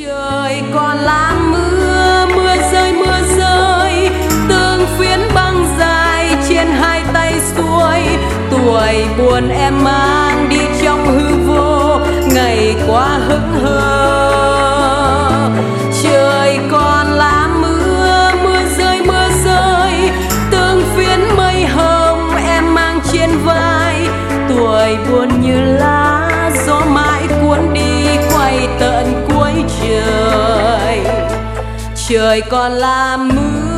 Trời còn là mưa, mưa rơi, tương phiến băng dài trên hai tay xuôi. Tuổi buồn em mang đi trong hư vô, ngày qua hững hờ. Trời còn là mưa, mưa rơi, tương phiến mây hồng em mang trên vai. Tuổi buồn như lá gió mãi cuốn đi, quay tận cuối trời. Trời còn là mưa.